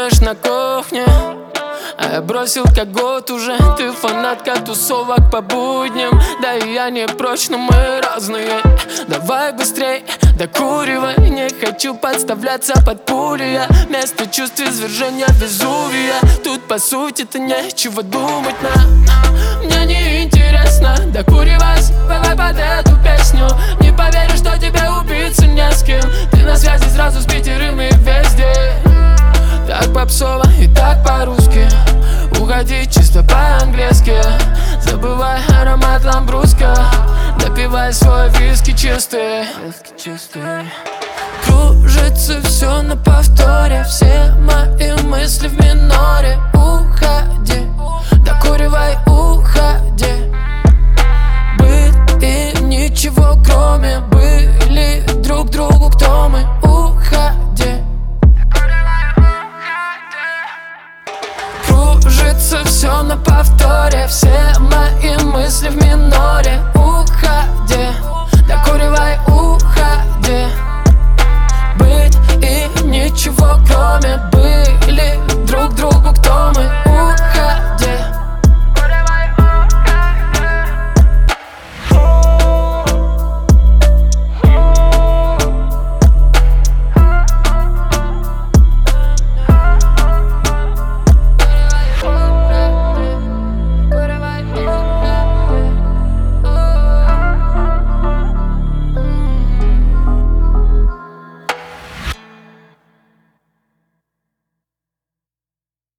куришь на кухне, а я бросил как год уже. Ты фанатка тусовок по будням. Да и я не прочь, но мы разные. Давай быстрей, докуривай. Не хочу подставляться под пули. Я место чувств извержения Везувия. Тут по сути-то нечего думать нам. Мне не интересно, докуривай, давай под эту песню. Не поверишь, что тебе убиться не с кем. Ты на связи сразу с пятерым и везде. Так попсово и так по-русски. Уходи чисто по-английски. Забывай аромат ламбруска. Допивай свой виски чистый. Кружится все на повторе. Все мои мысли в миноре. Уходи, докуривай, уходи.